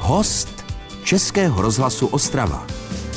Host Českého rozhlasu Ostrava.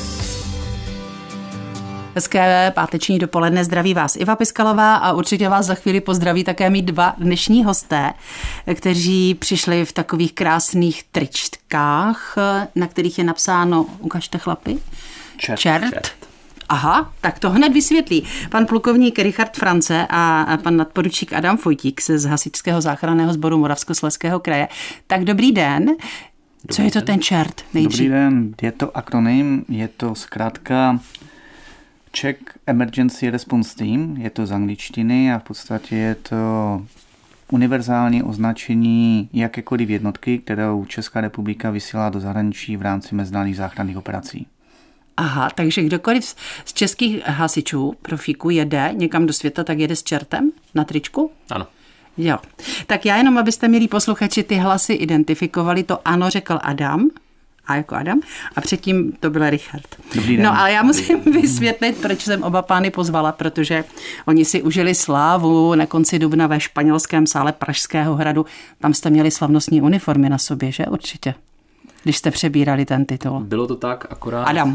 Hezké páteční dopoledne, zdraví vás Iva Piskalová a určitě vás za chvíli pozdraví také mít dva dnešní hosté, kteří přišli v takových krásných tričkách, na kterých je napsáno, ukažte chlapi, čert. Aha, tak to hned vysvětlí. Pan plukovník Richard France a pan nadporučík Adam Fojtík z Hasičského záchranného sboru Moravskoslezského kraje. Tak dobrý den. Co je to ten čert? Dobrý den, je to akronym, je to zkrátka Czech Emergency Response Team, je to z angličtiny a v podstatě je to univerzální označení jakékoliv jednotky, kterou Česká republika vysílá do zahraničí v rámci mezinárodních záchranných operací. Aha, takže kdokoliv z českých hasičů, profíků, jede někam do světa, tak jede s čertem na tričku? Ano. Jo. Tak já jenom, abyste, milí posluchači, ty hlasy identifikovali, to ano řekl Adam, A jako Adam, a předtím to byl Richard. Dobrý den. No ale já musím vysvětlit, proč jsem oba pány pozvala, protože oni si užili slávu na konci dubna ve španělském sále Pražského hradu. Tam jste měli slavnostní uniformy na sobě, že? Určitě. Když jste přebírali ten titul. Bylo to tak, akorát Adam.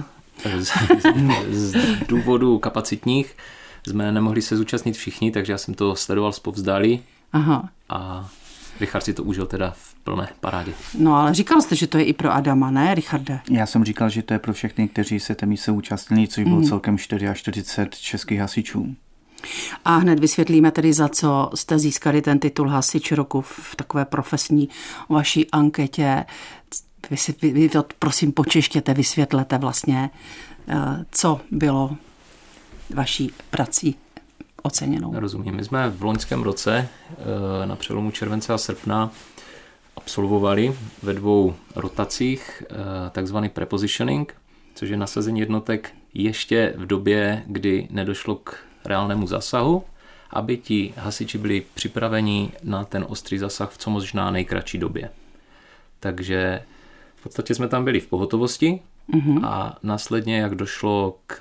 Z důvodu kapacitních jsme nemohli se zúčastnit všichni, takže já jsem to sledoval zpovzdálí. Aha. A Richard si to užil teda v plné parádě. No ale říkal jste, že to je i pro Adama, ne, Richarde? Já jsem říkal, že to je pro všechny, kteří se té mise účastnili, což bylo celkem 44 českých hasičů. A hned vysvětlíme tedy, za co jste získali ten titul hasič roku v takové profesní vaší anketě. Vy to prosím počeštěte, vysvětlete vlastně, co bylo vaší prací oceněnou. Rozumím. My jsme v loňském roce na přelomu července a srpna absolvovali ve 2 rotacích takzvaný prepositioning, což je nasazení jednotek ještě v době, kdy nedošlo k reálnému zásahu, aby ti hasiči byli připraveni na ten ostrý zasah v co možná nejkratší době. Takže v podstatě jsme tam byli v pohotovosti a následně, jak došlo k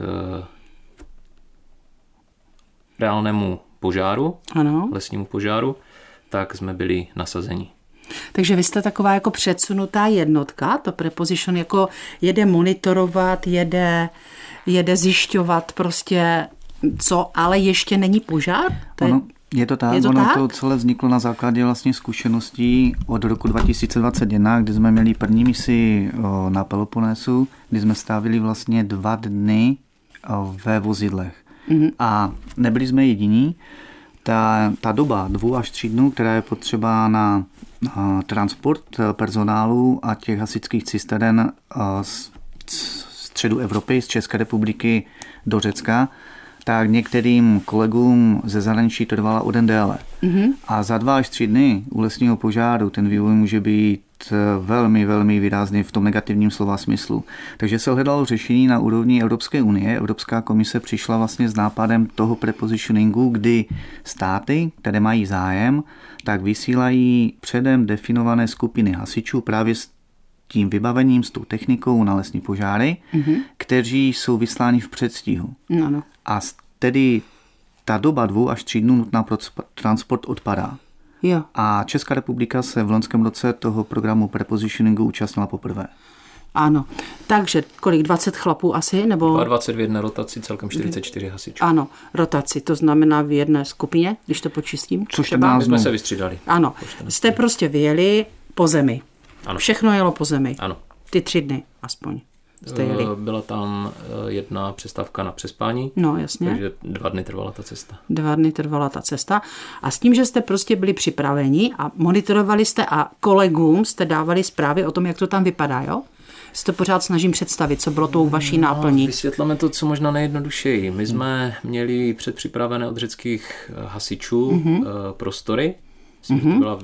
reálnému požáru, ano, lesnímu požáru, tak jsme byli nasazeni. Takže vy jste taková jako předsunutá jednotka, to preposition jako jede monitorovat, jede zjišťovat prostě co, ale ještě není požár? Je to tak, to celé vzniklo na základě vlastně zkušeností od roku 2021, kdy jsme měli první misi na Peloponésu, kdy jsme strávili vlastně 2 dny ve vozidlech. A nebyli jsme jediní. Ta doba 2 až 3 dnů, která je potřeba na transport personálu a těch hasičských cisteren z středu Evropy, z České republiky do Řecka, tak některým kolegům ze zahraničí to trvala o den déle. A za 2 až 3 dny u lesního požáru ten vývoj může být velmi, velmi výrazný v tom negativním slova smyslu. Takže se hledalo řešení na úrovni Evropské unie. Evropská komise přišla vlastně s nápadem toho prepositioningu, kdy státy, které mají zájem, tak vysílají předem definované skupiny hasičů právě s tím vybavením, s tou technikou na lesní požáry, kteří jsou vysláni v předstihu. No. A tedy ta doba 2 až 3 dnů nutná pro transport odpadá. Jo. A Česká republika se v loňském roce toho programu prepositioningu účastnila poprvé. Ano. Takže kolik? 20 chlapů asi? Nebo 22 v jedné rotaci, celkem 44 hasičů. Ano, rotaci, to znamená v jedné skupině, když to počistím. Což My jsme se vystřídali. Ano, jste prostě vyjeli po zemi. Ano. Všechno jelo po zemi. Ano. Ty 3 dny aspoň jste jeli. Byla tam jedna přestávka na přespání. No, jasně. Takže 2 dny trvala ta cesta. 2 dny trvala ta cesta. A s tím, že jste prostě byli připraveni a monitorovali jste a kolegům jste dávali zprávy o tom, jak to tam vypadá, jo? Si to pořád snažím představit, co bylo tou vaší náplní. Vysvětlíme to, co možná nejjednodušeji. My jsme měli předpřipravené od řeckých hasičů prostory. To byla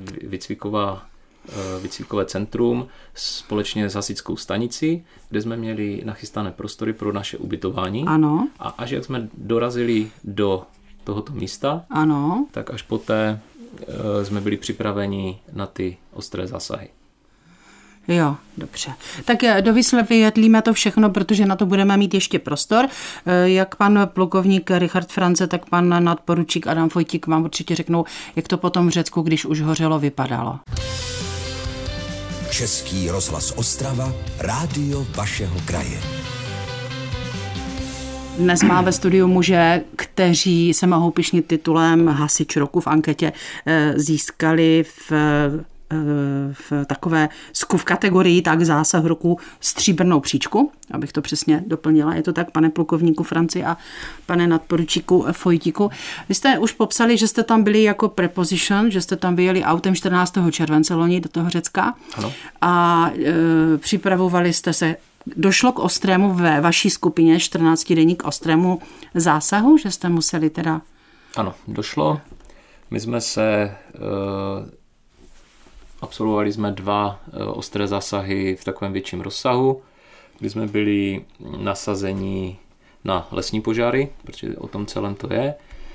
výcvikové centrum společně s hasičskou stanicí, kde jsme měli nachystané prostory pro naše ubytování. Ano. A až jak jsme dorazili do tohoto místa, ano, tak až poté jsme byli připraveni na ty ostré zásahy. Jo, dobře. Tak dovysvětlíme to všechno, protože na to budeme mít ještě prostor. Jak pan plukovník Richard France, tak pan nadporučík Adam Fojtík vám určitě řeknou, jak to potom v Řecku, když už hořelo, vypadalo. Český rozhlas Ostrava, rádio vašeho kraje. Dnes má ve studiu muže, kteří se mohou pyšnit titulem Hasič roku. V anketě získali v takové v kategorii tak zásah roku stříbrnou příčku, abych to přesně doplnila. Je to tak, pane plukovníku Franci a pane nadporučíku Fojtíku. Vy jste už popsali, že jste tam byli jako preposition, že jste tam vyjeli autem 14. července loni do toho Řecka. Ano. A připravovali jste se. Došlo k ostrému ve vaší skupině 14denní k ostrému zásahu, že jste museli teda... Ano, došlo. My jsme se... Absolvovali jsme 2 ostré zásahy v takovém větším rozsahu, kdy jsme byli nasazeni na lesní požáry, protože o tom celém to je.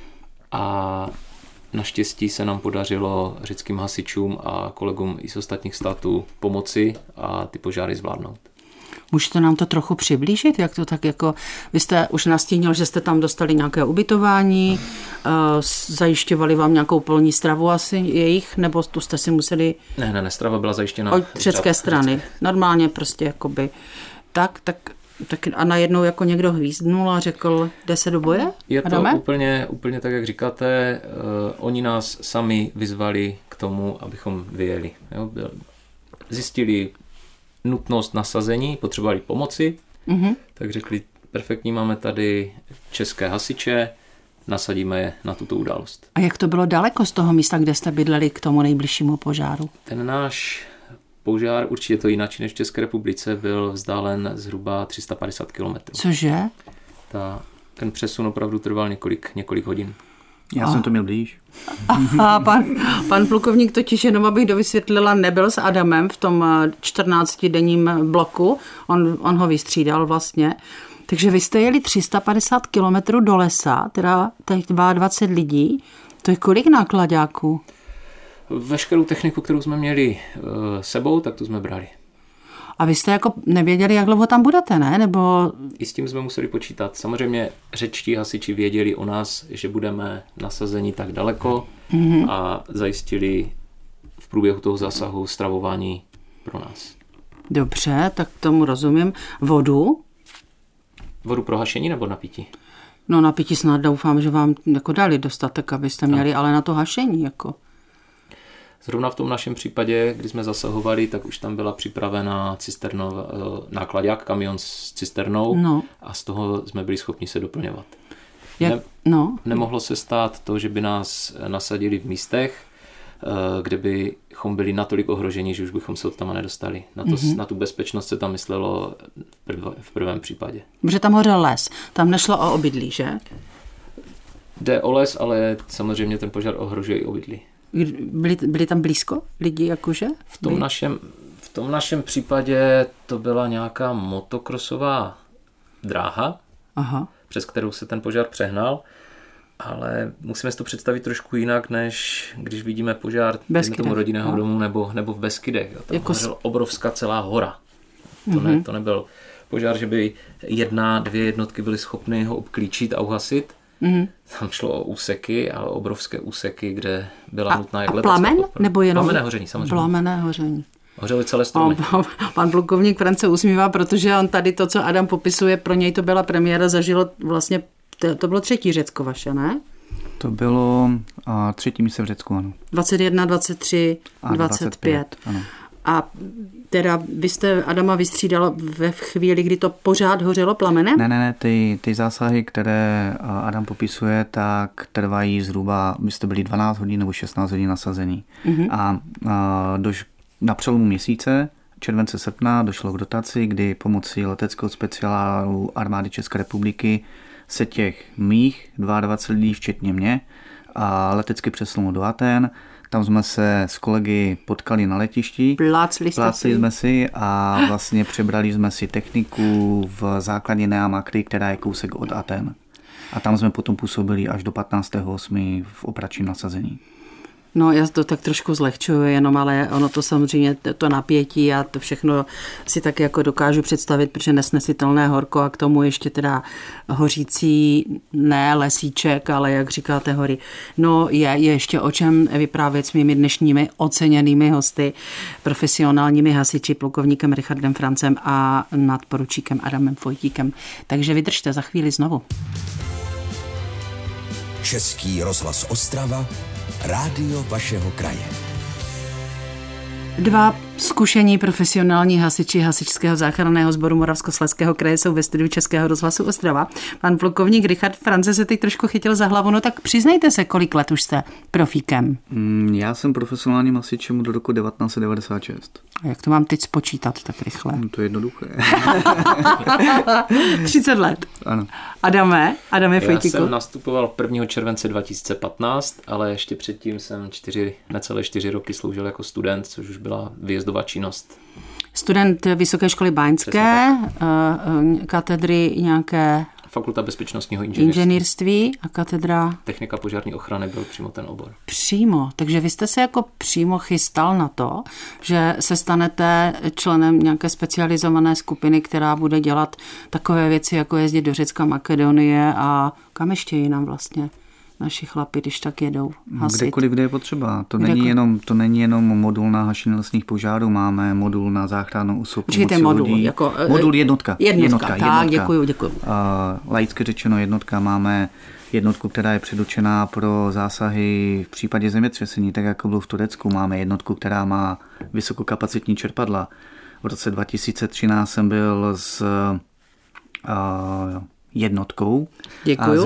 A naštěstí se nám podařilo řeckým hasičům a kolegům i z ostatních států pomoci a ty požáry zvládnout. Můžete nám to trochu přiblížit? Jak to tak jako... Vy jste už nastínil, že jste tam dostali nějaké ubytování, zajišťovali vám nějakou polní stravu asi jejich, nebo tu jste si museli... Ne, strava byla zajištěna od řecké strany. Normálně prostě jakoby... Tak a najednou jako někdo hvízdnul a řekl, jde se do boje? Je to úplně tak, jak říkáte. Oni nás sami vyzvali k tomu, abychom vyjeli. Jo? Zjistili nutnost nasazení, potřebovali pomoci, tak řekli, perfektní, máme tady české hasiče, nasadíme je na tuto událost. A jak to bylo daleko z toho místa, kde jste bydleli k tomu nejbližšímu požáru? Ten náš požár, určitě to jinak než v České republice, byl vzdálen zhruba 350 km. Cože? Ten přesun opravdu trval několik hodin. Já jsem to měl blíž. A pan plukovník totiž, jenom abych dovysvětlila, nebyl s Adamem v tom 14denním bloku. On ho vystřídal vlastně. Takže vy jste jeli 350 kilometrů do lesa, teda těch 22 lidí. To je kolik nákladáků? Veškerou techniku, kterou jsme měli sebou, tak tu jsme brali. A vy jste jako nevěděli, jak dlouho tam budete, ne? Nebo... I s tím jsme museli počítat. Samozřejmě řečtí hasiči věděli o nás, že budeme nasazeni tak daleko a zajistili v průběhu toho zásahu stravování pro nás. Dobře, tak tomu rozumím. Vodu? Vodu pro hašení nebo na pití? No na pití snad doufám, že vám jako dali dostatek, abyste měli, ale na to hašení jako... Zrovna v tom našem případě, kdy jsme zasahovali, tak už tam byla připravena nákladák, kamion s cisternou a z toho jsme byli schopni se doplňovat. Nemohlo se stát to, že by nás nasadili v místech, kde bychom byli natolik ohroženi, že už bychom se od tam nedostali. Na tu bezpečnost se tam myslelo v prvém případě. Protože tam hořel les, tam nešlo o obydlí, že? Jde o les, ale samozřejmě ten požár ohrožuje i obydlí. Byli tam blízko lidi jakože? V tom našem případě to byla nějaká motokrosová dráha, přes kterou se ten požár přehnal, ale musíme si to představit trošku jinak, než když vidíme požár tomu rodinného domu nebo v Beskydech. Tam jako hořela obrovská celá hora. To nebyl požár, že by 1-2 jednotky byly schopny ho obklíčit a uhasit. Tam šlo o úseky, ale obrovské úseky, kde byla nutná jak letecká plamen? podpora. Nebo jenom plamenné hoření, samozřejmě. Plamenné hoření. Hořely celé stromy. Pan plukovník France usmívá, protože on tady to, co Adam popisuje, pro něj to byla premiéra, zažilo vlastně, to bylo 3. Řecko vaše, ne? To bylo 3. místo v Řecku, ano. 21, 23, a 25. Ano. A teda vy jste Adama vystřídal ve chvíli, kdy to pořád hořelo plamenem? Ne, ty zásahy, které Adam popisuje, tak trvají zhruba, vy jste byli 12 hodin nebo 16 hodin nasazení. A na přelomu měsíce, července, srpna, došlo k dotaci, kdy pomocí leteckého speciálu armády České republiky se těch mých 22 lidí, včetně mě, a letecky přesunul do Athén. Tam jsme se s kolegy potkali na letišti. Plácli jsme si a vlastně přebrali jsme si techniku v základně Nea Makry, která je kousek od Athén. A tam jsme potom působili až do 15.8. v operačním nasazení. No, já to tak trošku zlehčuju jenom, ale ono to samozřejmě, to napětí a to všechno si tak jako dokážu představit, protože nesnesitelné horko a k tomu ještě teda hořící, ne lesíček, ale jak říkáte hory. No, je ještě o čem vyprávět s mými dnešními oceněnými hosty, profesionálními hasiči, plukovníkem Richardem Francem a nadporučíkem Adamem Fojtíkem. Takže vydržte za chvíli znovu. Český rozhlas Ostrava, rádio vašeho kraje. Dva zkušení profesionální hasiči Hasičského záchranného sboru Moravskoslezského kraje jsou ve studiu Českého rozhlasu Ostrava. Pan plukovník Richard France se teď trošku chytil za hlavu, no tak přiznejte se, kolik let už jste profíkem. Já jsem profesionálním hasičem do roku 1996. A jak to mám teď spočítat tak rychle? To je jednoduché. 30 let. Ano. Adame Fojtíku. Já jsem nastupoval 1. července 2015, ale ještě předtím jsem necelé 4 roky sloužil jako student, což už byla výjezdová činnost. Student Vysoké školy báňské, katedry nějaké... Fakulta bezpečnostního inženýrství a katedra... Technika požární ochrany byl přímo ten obor. Přímo, takže vy jste se jako přímo chystal na to, že se stanete členem nějaké specializované skupiny, která bude dělat takové věci, jako jezdit do Řecka, Makedonie a kam ještě jinam vlastně naši chlapi, když tak jedou hasit. Kdekoliv, kde je potřeba. To není jenom modul na hašení lesních požárů, máme modul na záchranu osob pomocí lodí. Jako, modul jednotka. Tak, děkuju. Laicky řečeno jednotka, máme jednotku, která je předurčená pro zásahy v případě zemětřesení, tak jako bylo v Turecku. Máme jednotku, která má vysokokapacitní čerpadla. V roce 2013 jsem byl s jednotkou. Děkuju.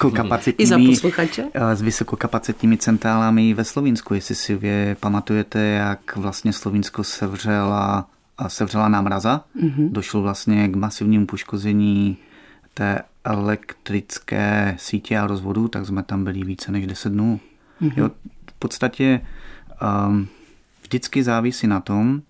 S vysokokapacitními centrálami ve Slovinsku. Jestli si pamatujete, jak vlastně Slovinsko sevřela námraza. Došlo vlastně k masivnímu poškození té elektrické sítě a rozvodu, tak jsme tam byli více než 10 dnů. Jo, v podstatě vždycky závisí na tom,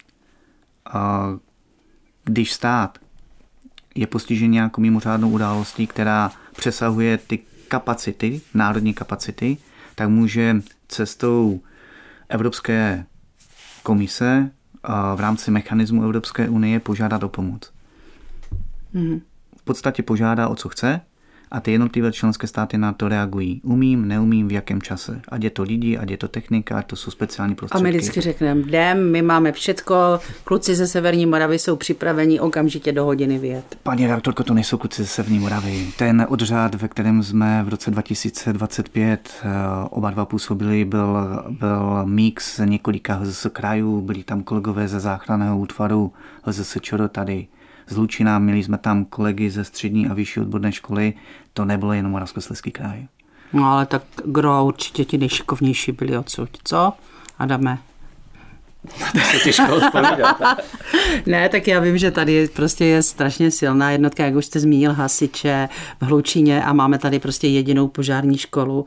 když stát je postižen nějakou mimořádnou událostí, která přesahuje ty kapacity, národní kapacity, tak může cestou Evropské komise v rámci mechanismu Evropské unie požádat o pomoc. V podstatě požádá o co chce a ty jednotlivé členské státy na to reagují. Umím, neumím, v jakém čase. Ať je to lidi, ať je to technika, ať to jsou speciální prostředky. A my vždycky řekneme, jdem, my máme všecko, kluci ze Severní Moravy jsou připraveni okamžitě do hodiny vyjet. Paní redaktorko, to nejsou kluci ze Severní Moravy. Ten odřád, ve kterém jsme v roce 2025 oba dva působili, byl mix několika HZS krajů, byli tam kolegové ze záchranného útvaru HZS ČR tady z Lučina, měli jsme tam kolegy ze střední a vyšší odborné školy, to nebylo jenom Moravskoslezský kraj. No ale tak gro určitě ti nejšikovnější byli odsud, co? Adame? To se těžko odpovídat. Ne, tak já vím, že tady prostě je strašně silná jednotka, jak už jste zmínil, hasiče v Hlučíně a máme tady prostě jedinou požární školu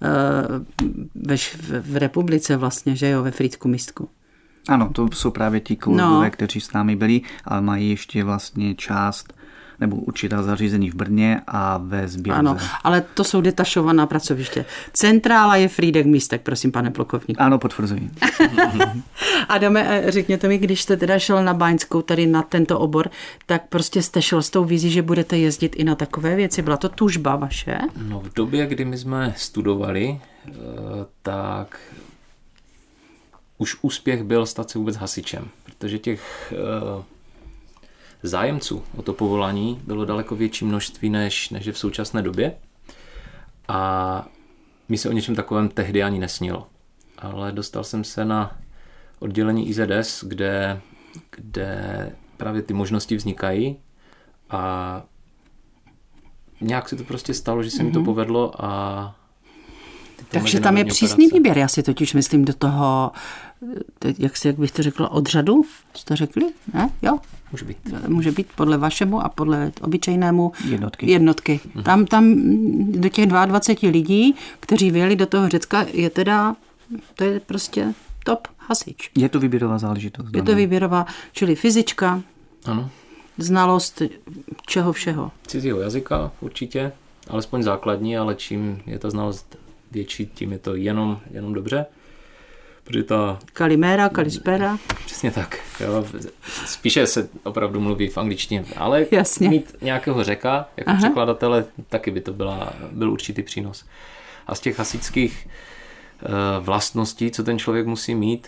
v republice vlastně, že jo, ve Frýdku místku. Ano, to jsou právě ti kolegové, kteří s námi byli, ale mají ještě vlastně část nebo určitá zařízení v Brně a ve Sběrze. Ano, ale to jsou detašovaná pracoviště. Centrála je Frýdek místek, prosím, pane plukovník. Ano, potvrzuji. Adame, řekněte mi, když jste teda šel na Báňskou, tady na tento obor, tak prostě jste šel s tou vizí, že budete jezdit i na takové věci. Byla to tužba vaše? No, v době, kdy my jsme studovali, tak už úspěch byl stát se vůbec hasičem, protože těch zájemců o to povolání bylo daleko větší množství, než je v současné době. A mi se o něčem takovém tehdy ani nesnilo. Ale dostal jsem se na oddělení IZS, kde právě ty možnosti vznikají a nějak se to prostě stalo, že se mi to povedlo a takže tam je přísný výběr, já si totiž myslím do toho, jak bych to řekla, odřadu, jste řekli? Ne? Jo? Může být podle vašemu a podle obyčejnému jednotky. Tam do těch 22 lidí, kteří vyjeli do toho Řecka, to je prostě top hasič. Je to výběrová záležitost. Je to výběrová, čili fyzička, ano. Znalost čeho všeho. Cizího jazyka určitě, alespoň základní, ale čím je ta znalost větší, tím je to jenom dobře. Protože ta... Kalimera, kalispera. Přesně tak. Jo. Spíše se opravdu mluví v angličtině, ale jasně. Mít nějakého Řeka jako překladatele, taky by to byl určitý přínos. A z těch hasičských vlastností, co ten člověk musí mít,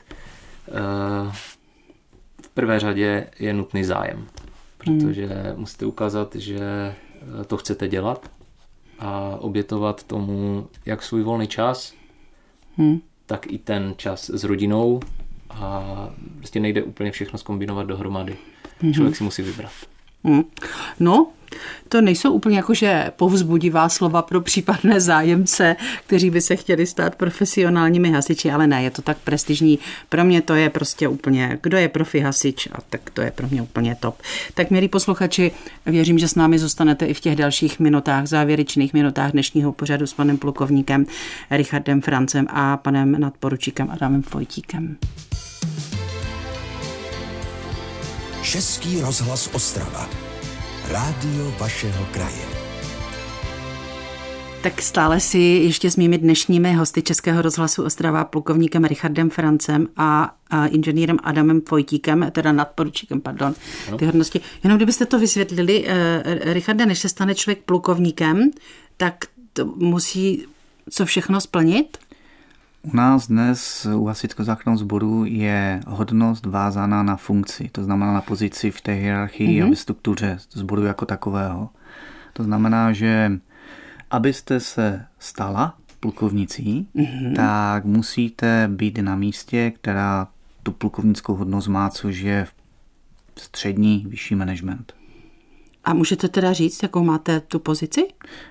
v prvé řadě je nutný zájem. Protože musíte ukázat, že to chcete dělat a obětovat tomu jak svůj volný čas, tak i ten čas s rodinou a prostě nejde úplně všechno zkombinovat dohromady. Člověk si musí vybrat. No, to nejsou úplně jakože povzbudivá slova pro případné zájemce, kteří by se chtěli stát profesionálními hasiči, ale ne, je to tak prestižní. Pro mě to je prostě úplně, kdo je profi hasič, a tak to je pro mě úplně top. Tak milí posluchači, věřím, že s námi zůstanete i v těch dalších minutách, závěrečných minutách dnešního pořadu s panem plukovníkem Richardem Francem a panem nadporučíkem Adamem Vojtíkem. Český rozhlas Ostrava. Rádio vašeho kraje. Tak stále si ještě s mými dnešními hosty Českého rozhlasu Ostrava, plukovníkem Richardem Francem a inženýrem Adamem Vojtíkem, teda nadporučíkem, pardon, ty hodnosti. Jenom kdybyste to vysvětlili, Richarde, než se stane člověk plukovníkem, tak to musí co všechno splnit? U nás dnes u hasičského záchranného sboru je hodnost vázaná na funkci, to znamená na pozici v té hierarchii a ve struktuře sboru jako takového. To znamená, že abyste se stala plukovnicí, tak musíte být na místě, která tu plukovnickou hodnost má, což je střední, vyšší management. A můžete teda říct, jakou máte tu pozici?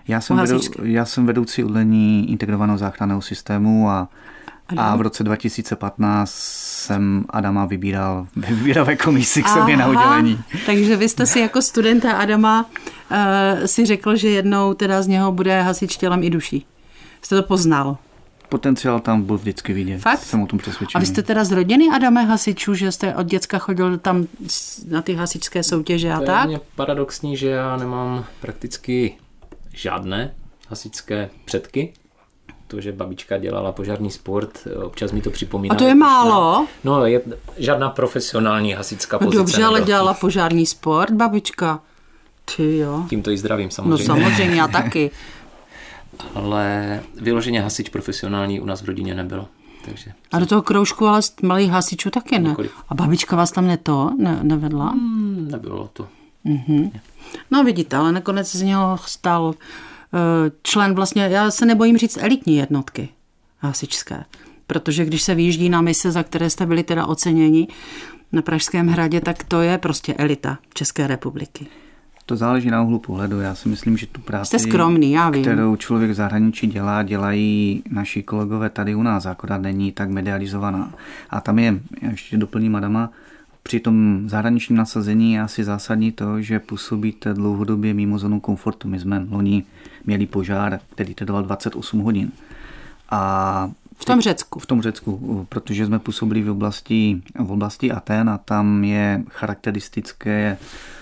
Já jsem vedoucí oddělení integrovaného záchranného systému a v roce 2015 jsem Adama vybíral ve výběrové komisi k sobě na oddělení. Takže vy jste si jako studenta Adama si řekl, že jednou teda z něho bude hasič tělem i duší. Jste to poznal? Potenciál tam byl vždycky vidět. Fakt? Jsem o tom přesvědčený. A vy jste teda z rodiny, Adame, hasičů, že jste od děcka chodil tam na ty hasičské soutěže a tak? To je mě paradoxní, že já nemám prakticky žádné hasičské předky. To, že babička dělala požární sport, občas mi to připomíná. A to je málo? No, je žádná profesionální hasičská pozice. Dobře, ale dělala požární sport, babička. Ty jo. Tímto i zdravím samozřejmě. No samozřejmě, já taky. Ale vyloženě hasič profesionální u nás v rodině nebylo. Takže a do toho kroužku ale malých hasičů taky ne? Nikoliv. A babička vás tam nevedla? Nebylo to. No vidíte, ale nakonec z něho stal člen vlastně, já se nebojím říct elitní jednotky hasičské, protože když se vyjíždí na mise, za které jste byli teda oceněni na Pražském hradě, tak to je prostě elita České republiky. To záleží na úhlu pohledu. Já si myslím, že tu práci, jste skromný, já vím, kterou člověk v zahraničí dělají naši kolegové tady u nás, akorát není tak medializovaná. A tam je, já ještě doplním Adama, při tom zahraničním nasazení je asi zásadní to, že působíte dlouhodobě mimo zónu komfortu. My jsme loni měli požár, který trval 28 hodin. A v tom Řecku? V tom Řecku, protože jsme působili v oblasti Aten a tam je charakteristické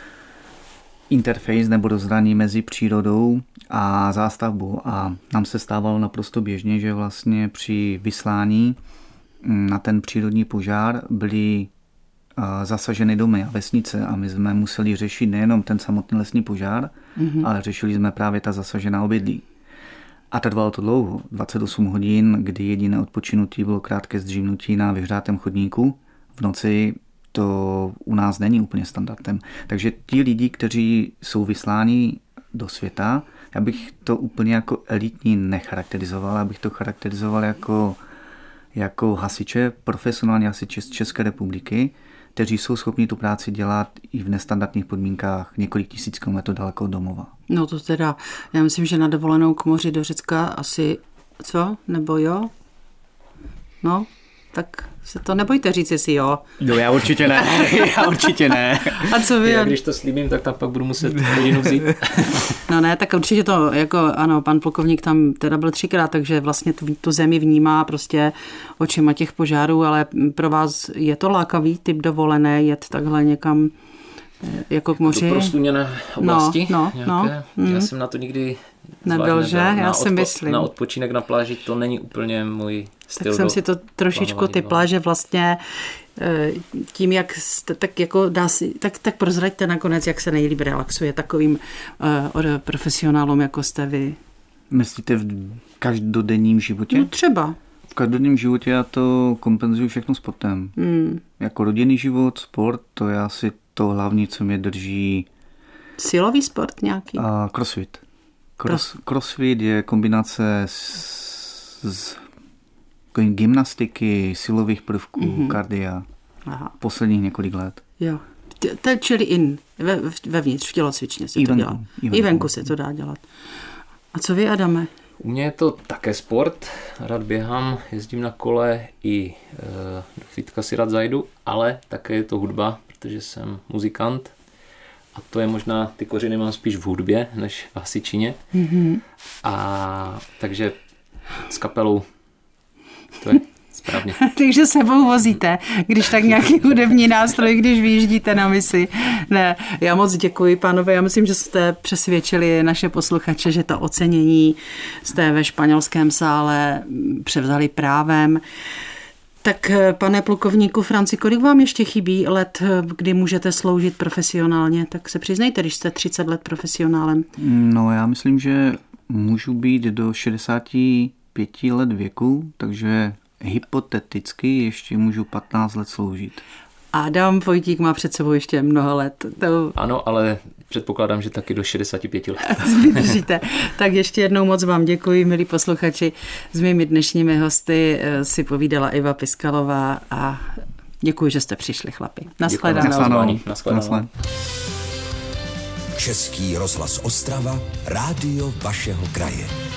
interface nebo rozhraní mezi přírodou a zástavbou. A nám se stávalo naprosto běžně, že vlastně při vyslání na ten přírodní požár byly zasaženy domy a vesnice a my jsme museli řešit nejenom ten samotný lesní požár, ale řešili jsme právě ta zasažená obydlí. A trvalo to dlouho, 28 hodin, kdy jediné odpočinutí bylo krátké zdřímnutí na vyhřátém chodníku. V noci to u nás není úplně standardem. Takže ti lidi, kteří jsou vysláni do světa, já bych to úplně jako elitní necharakterizoval, já bych to charakterizoval jako hasiče, profesionální hasiče z České republiky, kteří jsou schopni tu práci dělat i v nestandardních podmínkách několik tisíc kilometrů daleko od domova. No to teda, já myslím, že na dovolenou k moři do Řecka asi, co? Nebo jo? No, tak se to nebojte říct, jestli jo. No já určitě ne. A co vy? Já když to slíbím, tak tam pak budu muset hodinu vzít. No ne, tak určitě to, jako ano, pan plukovník tam teda byl 3krát, takže vlastně tu zemi vnímá prostě očima těch požárů, ale pro vás je to lákavý typ dovolené jet takhle někam jako k moři? To prostuněné oblasti nějaké. Já jsem na to nikdy nebyl, že? Já si myslím. Na odpočinek na pláži to není úplně můj Tak jsem si to trošičku typla, že vlastně tím, jak jste, tak jako tak prozraďte nakonec, jak se nejlíp relaxuje takovým profesionálům, jako jste vy. Myslíte v každodenním životě? No třeba. V každodenním životě já to kompenzuju všechno sportem. Jako rodinný život, sport, to je asi to hlavní, co mě drží. Silový sport nějaký? Crossfit. Crossfit je kombinace z gymnastiky, silových prvků, kardia. Posledních několik let. Jo. Čili vevnitř, v tělocvičně se to dělá. I venku se to dá dělat. A co vy, Adame? U mě je to také sport. Rád běhám, jezdím na kole i do fitka si rád zajdu, ale také je to hudba, protože jsem muzikant. A to je možná, ty kořeny mám spíš v hudbě, než v hasičině. A takže s kapelou to je správně. Takže sebou vozíte, když tak nějaký hudební nástroj, když vyjíždíte na misi. Ne, já moc děkuji, pánové. Já myslím, že jste přesvědčili naše posluchače, že to ocenění jste ve španělském sále převzali právem. Tak, pane plukovníku Franci, kolik vám ještě chybí let, kdy můžete sloužit profesionálně? Tak se přiznejte, když jste 30 let profesionálem. No, já myslím, že můžu být do 65 let věku, takže hypoteticky ještě můžu 15 let sloužit. Adam Vojtík má před sebou ještě mnoho let. Ano, ale předpokládám, že taky do 65 let. Vydržíte. Tak ještě jednou moc vám děkuji, milí posluchači. S mými dnešními hosty si povídala Iva Piskalová a děkuji, že jste přišli, chlapi. Naschledanou. Český rozhlas Ostrava, rádio vašeho kraje.